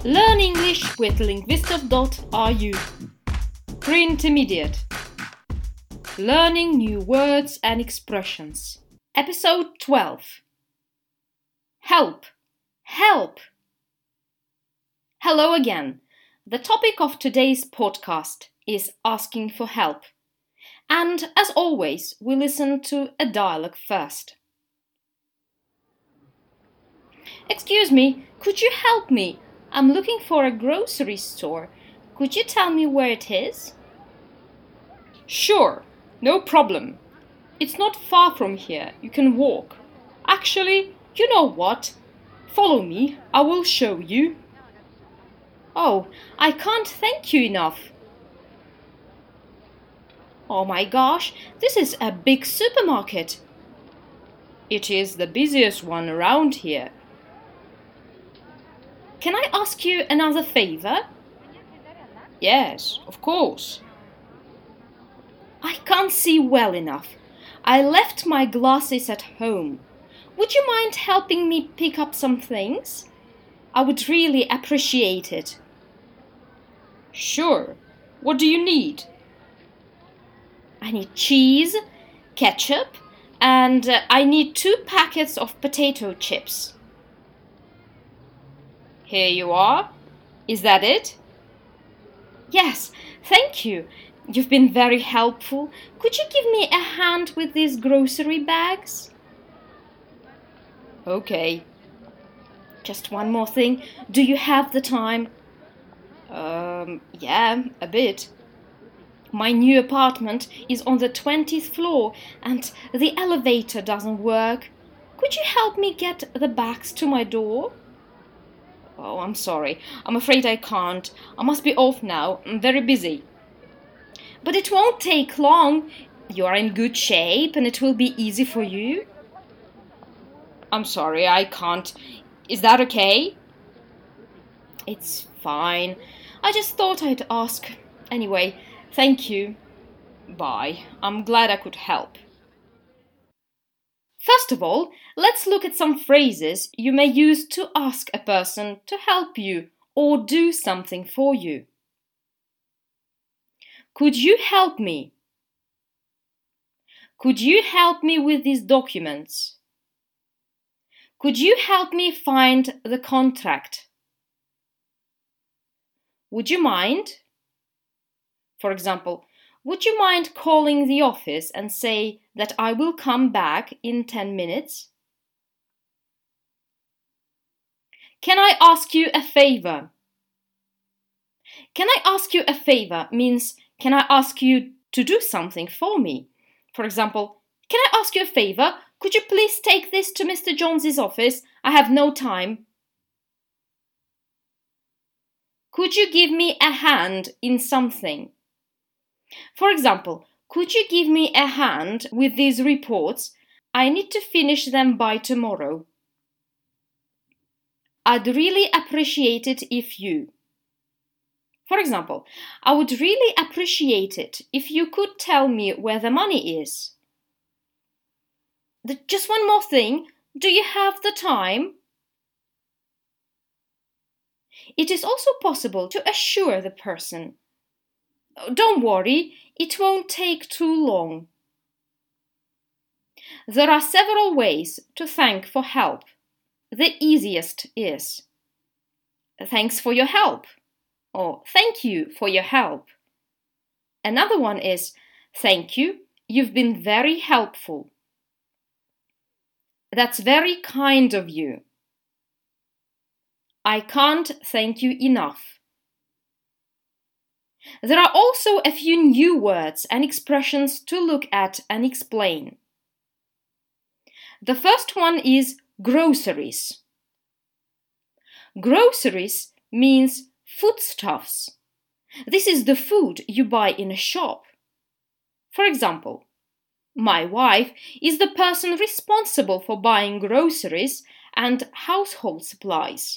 Learn English with Linguistov.ru. Pre-Intermediate. Learning new words and expressions. Episode 12. Help. Help. Hello again. The topic of today's podcast is asking for help. And as always, we listen to a dialogue first. Excuse me, could you help me? I'm looking for a grocery store. Could you tell me where it is? Sure, no problem. It's not far from here. You can walk. Actually, you know what? Follow me. I will show you. Oh, I can't thank you enough. Oh my gosh, this is a big supermarket. It is the busiest one around here. Can I ask you another favor? Yes, of course. I can't see well enough. I left my glasses at home. Would you mind helping me pick up some things? I would really appreciate it. Sure. What do you need? I need cheese, ketchup, and I need 2 packets of potato chips. Here you are. Is that it? Yes, thank you. You've been very helpful. Could you give me a hand with these grocery bags? Okay. Just one more thing. Do you have the time? Yeah, a bit. My new apartment is on the 20th floor and the elevator doesn't work. Could you help me get the bags to my door? Oh, I'm sorry. I'm afraid I can't. I must be off now. I'm very busy. But it won't take long. You are in good shape and it will be easy for you. I'm sorry, I can't. Is that okay? It's fine. I just thought I'd ask. Anyway, thank you. Bye. I'm glad I could help. First of all, let's look at some phrases you may use to ask a person to help you or do something for you. Could you help me? Could you help me with these documents? Could you help me find the contract? Would you mind? For example, would you mind calling the office and say that I will come back in 10 minutes? Can I ask you a favor? Can I ask you a favor means can I ask you to do something for me? For example, can I ask you a favor? Could you please take this to Mr. Jones's office? I have no time. Could you give me a hand in something? For example, could you give me a hand with these reports? I need to finish them by tomorrow. I'd really appreciate it if you. For example, I would really appreciate it if you could tell me where the money is. Just one more thing. Do you have the time? It is also possible to assure the person. Don't worry, it won't take too long. There are several ways to thank for help. The easiest is thanks for your help or thank you for your help. Another one is thank you, you've been very helpful. That's very kind of you. I can't thank you enough. There are also a few new words and expressions to look at and explain. The first one is groceries. Groceries means foodstuffs. This is the food you buy in a shop. For example, my wife is the person responsible for buying groceries and household supplies.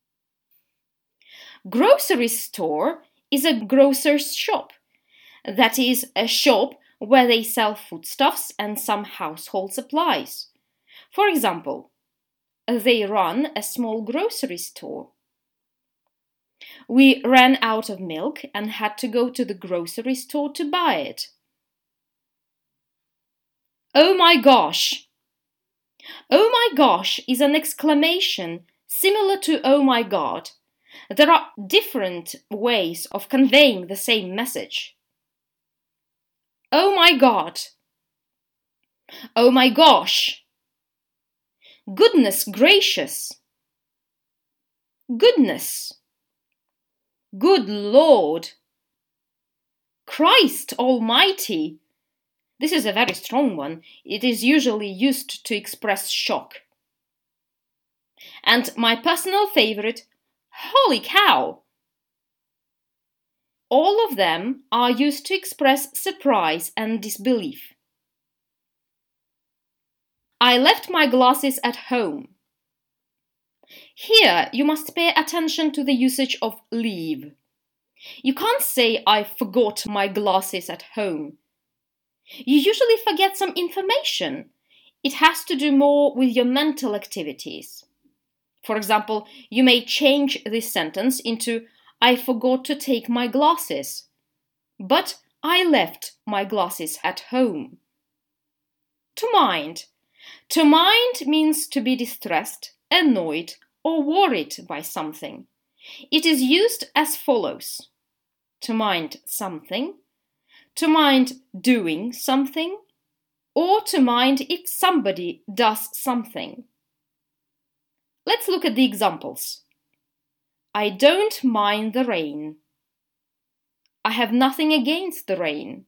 Grocery store is a grocer's shop. That is a shop where they sell foodstuffs and some household supplies. For example, they run a small grocery store. We ran out of milk and had to go to the grocery store to buy it. Oh my gosh! Oh my gosh is an exclamation similar to oh my god. There are different ways of conveying the same message. Oh my god! Oh my gosh! Goodness gracious! Goodness! Good Lord! Christ Almighty! This is a very strong one. It is usually used to express shock. And my personal favorite, holy cow! All of them are used to express surprise and disbelief. I left my glasses at home. Here you must pay attention to the usage of leave. You can't say I forgot my glasses at home. You usually forget some information. It has to do more with your mental activities. For example, you may change this sentence into I forgot to take my glasses, but I left my glasses at home. To mind. To mind means to be distressed, annoyed, or worried by something. It is used as follows: to mind something, to mind doing something, or to mind if somebody does something. Let's look at the examples. I don't mind the rain. I have nothing against the rain.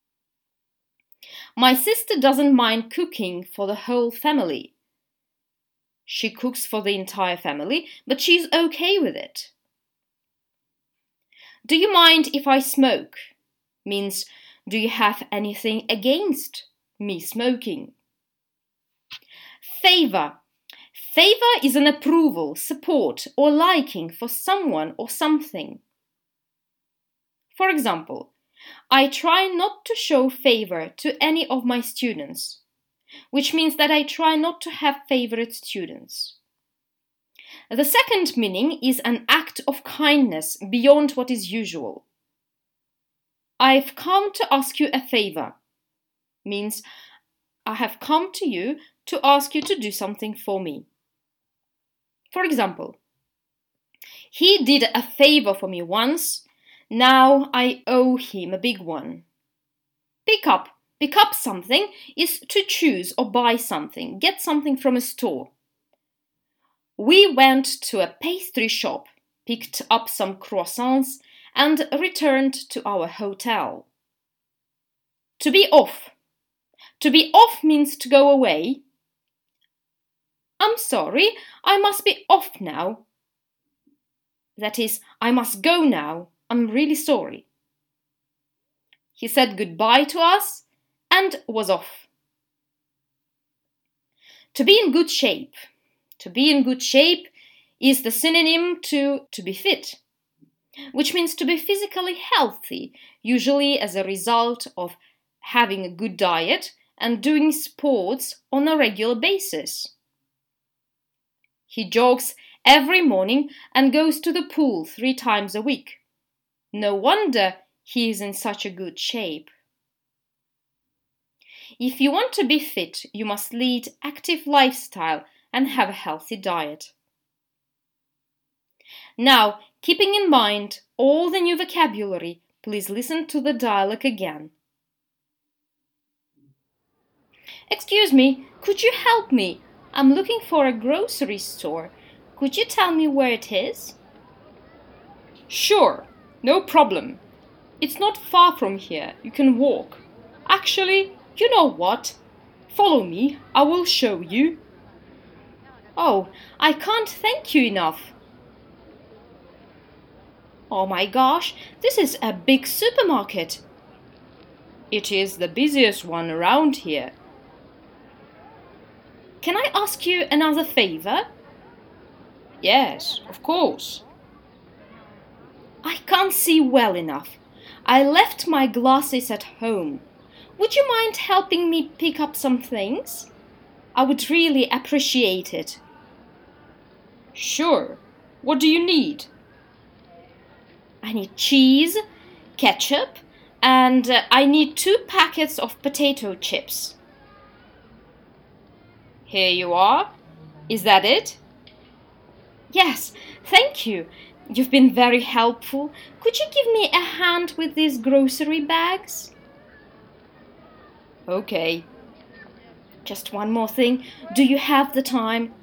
My sister doesn't mind cooking for the whole family. She cooks for the entire family, but she's okay with it. Do you mind if I smoke? Means, do you have anything against me smoking? Favor. Favor is an approval, support, or liking for someone or something. For example, I try not to show favor to any of my students, which means that I try not to have favorite students. The second meaning is an act of kindness beyond what is usual. I've come to ask you a favor. Means I have come to you to ask you to do something for me. For example, he did a favor for me once. Now I owe him a big one. Pick up something is to choose or buy something, get something from a store. We went to a pastry shop, picked up some croissants, and returned to our hotel. To be off. To be off means to go away. I'm sorry, I must be off now. That is, I must go now. I'm really sorry. He said goodbye to us and was off. To be in good shape. To be in good shape is the synonym to be fit, which means to be physically healthy, usually as a result of having a good diet and doing sports on a regular basis. He jogs every morning and goes to the pool 3 times a week. No wonder he is in such a good shape. If you want to be fit, you must lead active lifestyle and have a healthy diet. Now, keeping in mind all the new vocabulary, please listen to the dialogue again. Excuse me, could you help me? I'm looking for a grocery store. Could you tell me where it is? Sure, no problem. It's not far from here. You can walk. Actually, you know what? Follow me. I will show you. Oh, I can't thank you enough. Oh my gosh, this is a big supermarket. It is the busiest one around here. Can I ask you another favor? Yes, of course. I can't see well enough. I left my glasses at home. Would you mind helping me pick up some things? I would really appreciate it. Sure. What do you need? I need cheese, ketchup, and I need 2 packets of potato chips. Here you are. Is that it? Yes, thank you. You've been very helpful. Could you give me a hand with these grocery bags? Okay. Just one more thing. Do you have the time?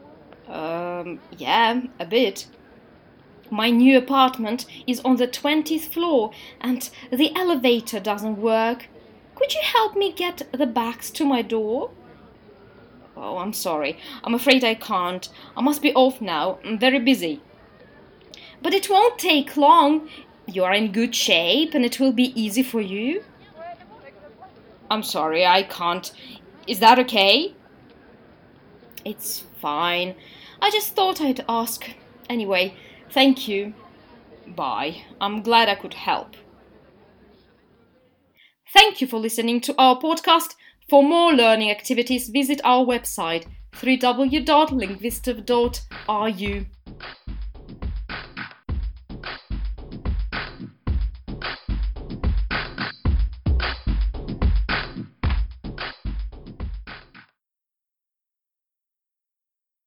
Yeah, a bit. My new apartment is on the 20th floor and the elevator doesn't work. Could you help me get the bags to my door? Oh, I'm sorry. I'm afraid I can't. I must be off now. I'm very busy. But it won't take long. You are in good shape and it will be easy for you. I'm sorry, I can't. Is that okay? It's fine. I just thought I'd ask. Anyway, thank you. Bye. I'm glad I could help. Thank you for listening to our podcast. For more learning activities, visit our website www.linguistive.ru.